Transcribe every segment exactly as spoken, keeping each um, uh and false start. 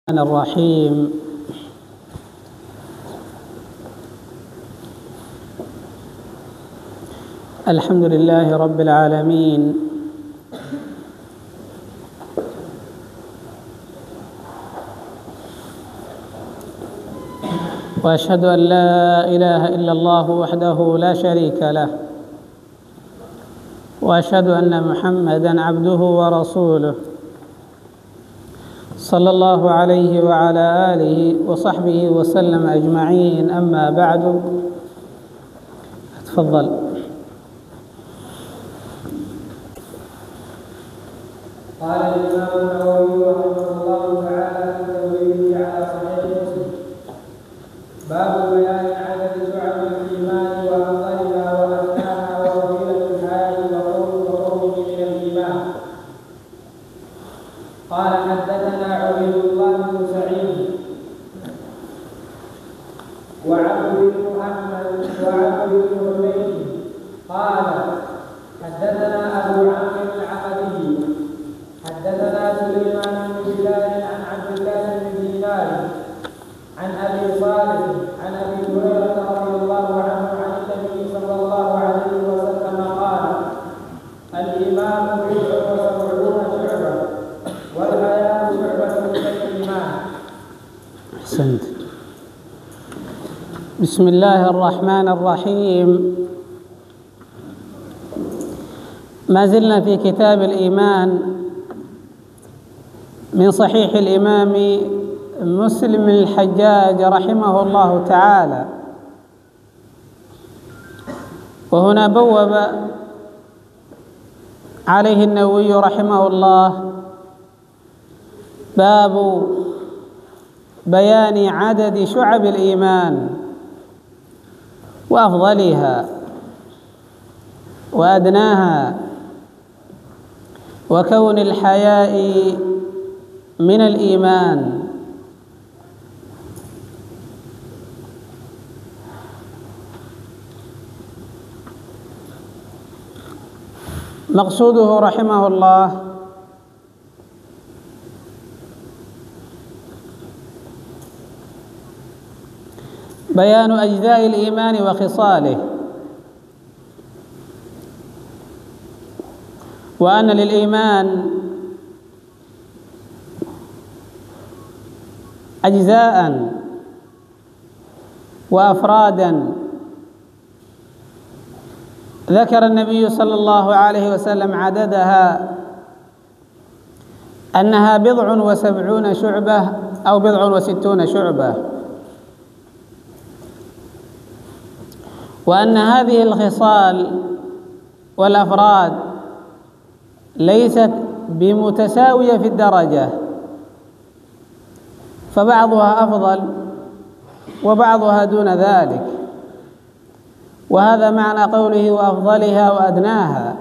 الرحمن الرحيم. الحمد لله رب العالمين، وأشهد أن لا إله إلا الله وحده لا شريك له، وأشهد أن محمدًا عبده ورسوله، صلى الله عليه وعلى آله وصحبه وسلم أجمعين. أما بعد، تفضل. قال الإمام النووي رحمه الله تعالى في تمهيده على صحيح مسلم: باب بيان عدد شعب الإيمان وأفضلها وأدناها وفضيلة الحياة وقربه من الإيمان. قال: حدثنا عبيد الله بن سعيد وعبد بن محمد وعبد بن حميد قال: حدثنا أبو عمرو العقدي حدثنا سليمان بن بلال عن عبد الله بن دينار عن أبي صالح عن أبي هريرة رضي الله عنه عن النبي صلى الله عليه وسلم قال: الإيمان بضع وسبعون شعبة والحياة شعبة من الإيمان. أحسنت. بسم الله الرحمن الرحيم. ما زلنا في كتاب الإيمان من صحيح الإمام مسلم الحجاج رحمه الله تعالى، وهنا بوب عليه النووي رحمه الله باب بيان عدد شعب الإيمان وأفضلها وأدناها وكون الحياء من الإيمان. مقصوده رحمه الله بيان أجزاء الإيمان وخصاله، وأن للإيمان أجزاء وأفرادا ذكر النبي صلى الله عليه وسلم عددها أنها بضع وسبعون شعبة أو بضع وستون شعبة، وأن هذه الخصال والأفراد ليست بمتساوية في الدرجة، فبعضها أفضل وبعضها دون ذلك، وهذا معنى قوله وأفضلها وأدناها.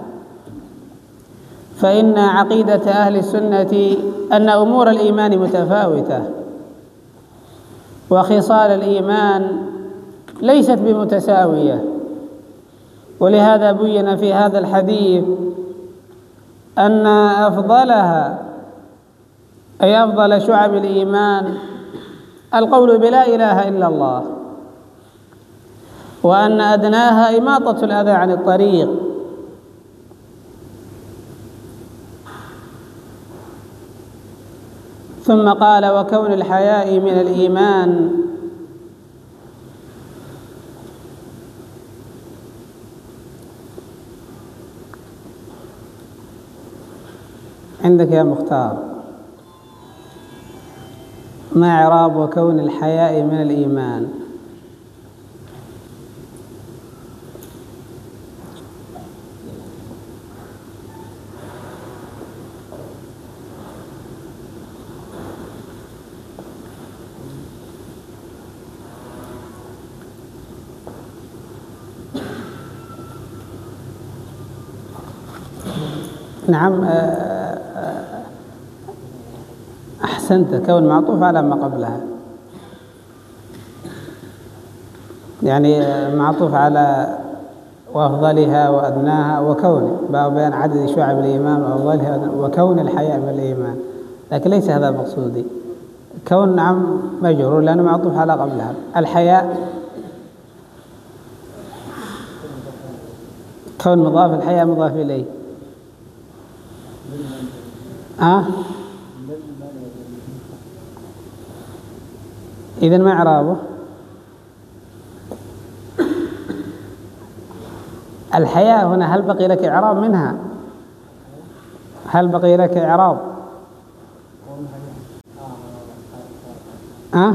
فإن عقيدة أهل السنة أن أمور الإيمان متفاوتة، وخصال الإيمان ليست بمتساوية، ولهذا بين في هذا الحديث أن أفضلها أي أفضل شعب الإيمان القول بلا إله إلا الله، وأن أدناها إماطة الأذى عن الطريق. ثم قال: وكون الحياء من الإيمان. عندك يا مختار ما إعراب وكون الحياء من الإيمان؟ نعم، أحسنت. كون معطوف على ما قبلها، يعني معطوف على وأفضلها وأدناها وكون باب بيان عدد شعب الإيمان وأفضلها وكون الحياء من الإيمان، لكن ليس هذا مقصودي. كون نعم مجرور لأنه معطوف على قبلها. الحياء كون مضاف، الحياء مضاف إليه. أه؟ إذن ما إعرابه؟ الحياء هنا هل بقي لك إعراب منها؟ هل بقي لك إعراب؟ أه؟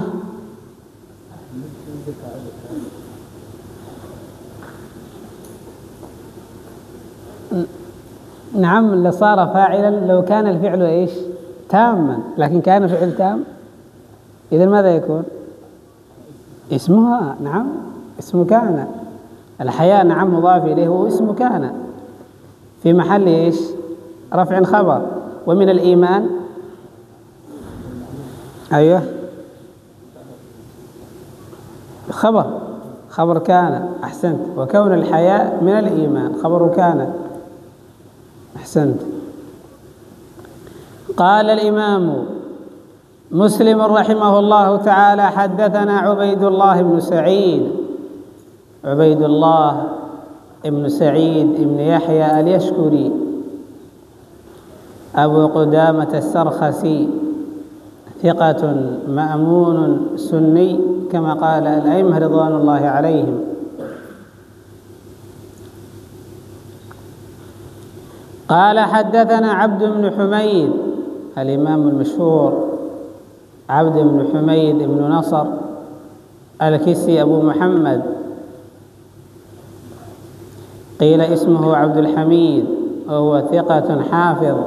نعم، لصار فاعلا لو كان الفعل إيش؟ تاما، لكن كان الفعل تام، إذن ماذا يكون؟ اسمها. نعم، اسم كان. الحياء نعم مضاف إليه واسم كان في محل إيش؟ رفع خبر. ومن الإيمان أيوه خبر خبر كان. أحسنت. وكون الحياء من الإيمان خبر كان. أحسنت. قال الإمام مسلم رحمه الله تعالى: حدثنا عبيد الله بن سعيد عبيد الله بن سعيد بن يحيى اليشكري أبو قدامة السرخسي، ثقة مأمون سني كما قال الأئمة رضوان الله عليهم. قال: حدثنا عبد بن حميد، الإمام المشهور عبد بن حميد بن نصر الكسي أبو محمد، قيل اسمه عبد الحميد، وهو ثقة حافظ.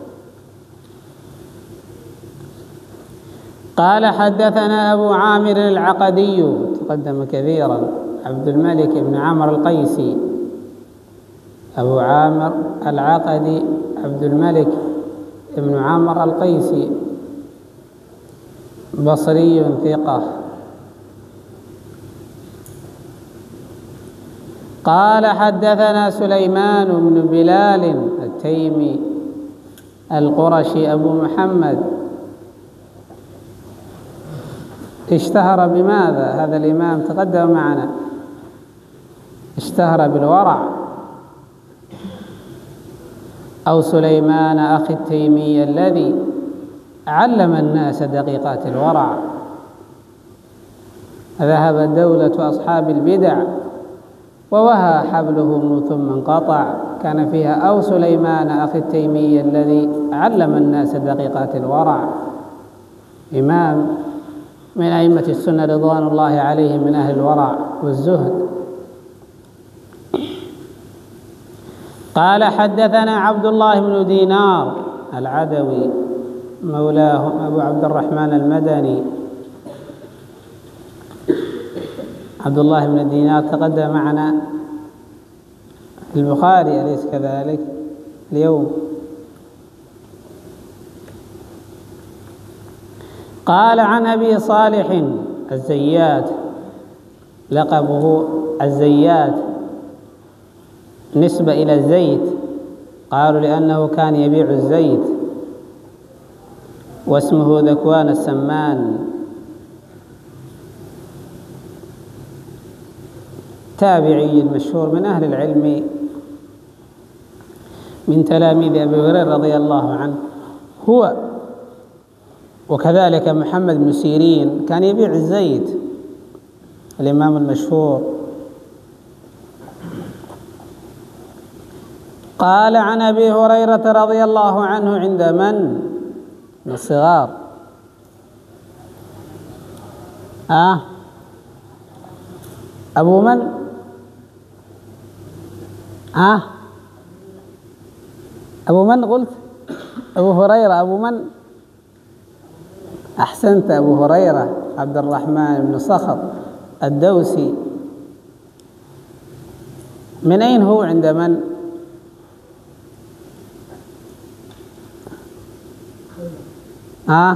قال: حدثنا أبو عامر العقدي، تقدم كثيرا، عبد الملك بن عمرو القيسي، أبو عامر العقدي عبد الملك بن عمرو القيسي، بصري ثقة. قال: حدثنا سليمان بن بلال التيمي القرشي أبو محمد، اشتهر بماذا هذا الإمام؟ تقدم معنا، اشتهر بالورع، أو سليمان أخي التيمي الذي علم الناس دقيقات الورع. ذهبت دولة أصحاب البدع ووهى حبلهم ثم انقطع، كان فيها أو سليمان أخي التيمي الذي علم الناس دقيقات الورع، إمام من أئمة السنة رضوان الله عليهم، من أهل الورع والزهد. قال: حدثنا عبد الله بن دينار العدوي مولاهم أبو عبد الرحمن المدني. عبد الله بن دينار تقدم معنا في البخاري، أليس كذلك اليوم؟ قال: عن أبي صالح الزيات، لقبه الزيات نسبة إلى الزيت، قالوا لأنه كان يبيع الزيت، واسمه ذكوان السمان، تابعي مشهور من أهل العلم، من تلاميذ أبي هريرة رضي الله عنه هو. وكذلك محمد بن سيرين كان يبيع الزيت، الإمام المشهور. قال: عن أبي هريرة رضي الله عنه عند من؟ من الصغار. آه أبو من؟ آه أبو من قلت؟ أبو هريرة. أبو من؟ أحسنت، أبو هريرة عبد الرحمن بن صخر الدوسي. من أين هو عند من؟ آه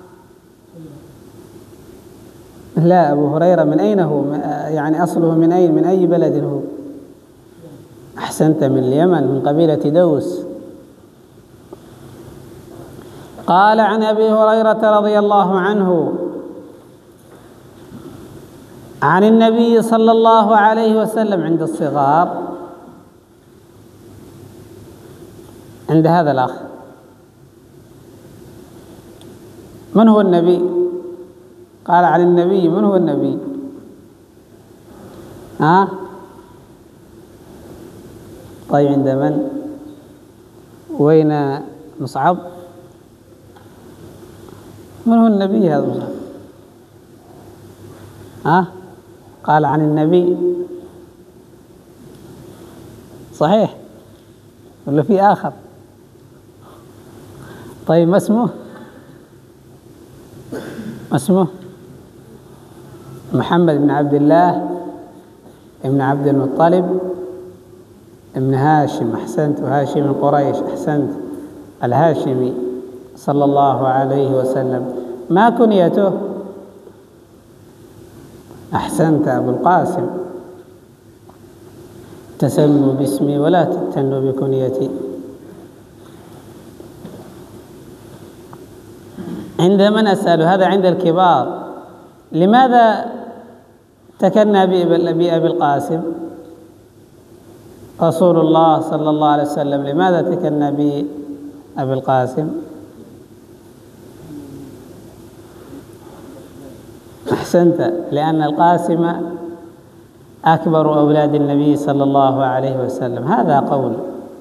لا، أبو هريرة من أين هو؟ يعني أصله من أين؟ من أي بلد هو؟ أحسنت، من اليمن، من قبيلة دوس. قال عن أبي هريرة رضي الله عنه عن النبي صلى الله عليه وسلم عند الصغار، عند هذا الأخ. من هو النبي؟ قال عن النبي. من هو النبي؟ ها؟ طيب عند من؟ وين مصعب؟ من هو النبي هذا مصعب؟ ها؟ قال عن النبي صحيح ولا في آخر؟ طيب ما اسمه؟ ما اسمه؟ محمد بن عبد الله ابن عبد المطلب ابن هاشم. أحسنت. وهاشم من قريش. أحسنت. الهاشمي صلى الله عليه وسلم. ما كنيته؟ أحسنت، أبو القاسم. تسموا باسمي ولا تتنوا بكنيتي. عند من أسأل؟ هذا عند الكبار. لماذا تكنى بأبي القاسم رسول الله صلى الله عليه وسلم؟ لماذا تكنى بأبي القاسم؟ أحسنت، لأن القاسم أكبر أولاد النبي صلى الله عليه وسلم. هذا قول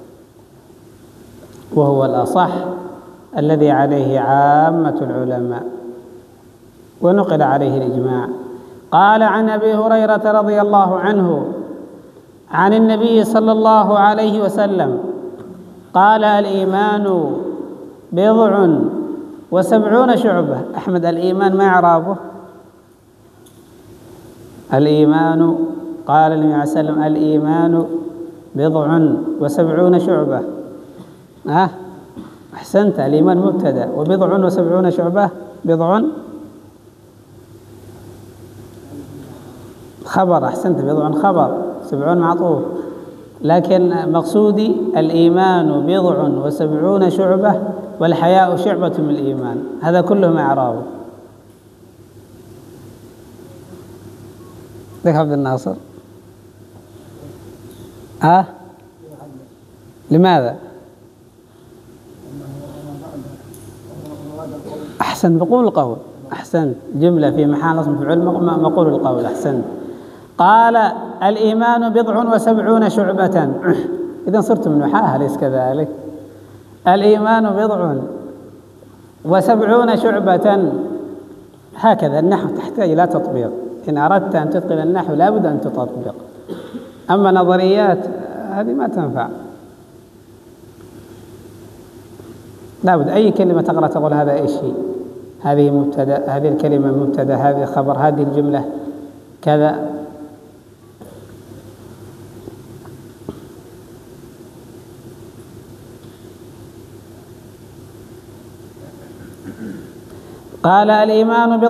وهو الأصح الذي عليه عامة العلماء ونقل عليه الإجماع. قال عن أبي هريرة رضي الله عنه عن النبي صلى الله عليه وسلم قال: الإيمان بضع وسبعون شعبة. أحمد، الإيمان ما إعرابه؟ الإيمان، قال النبي عليه الصلاة والسلام: الإيمان بضع وسبعون شعبة. أه؟ أحسنت، الإيمان مبتدأ، وبضع وسبعون شعبة. بضع خبر. أحسنت، بضع خبر، سبعون معطوف. لكن مقصودي الإيمان بضع وسبعون شعبة، والحياء شعبة من الإيمان. هذا كله ما إعرابه. ذاك عبد الناصر. أه؟ لماذا؟ أحسن، بقول القول. أحسن، جملة في محل نصب مفعول مقول القول. أحسن. قال: الإيمان بضع وسبعون شعبة. إذا صرت من نحاة، أليس كذلك؟ الإيمان بضع وسبعون شعبة. هكذا النحو تحتاج إلى تطبيق. إن أردت أن تتقن النحو لابد أن تطبق. أما نظريات هذه ما تنفع. لابد أي كلمة تقرأ تقول هذا أي شيء. هذه مبتدأ، هذه الكلمة مبتدأ، هذه خبر، هذه الجملة كذا. قال: الإيمان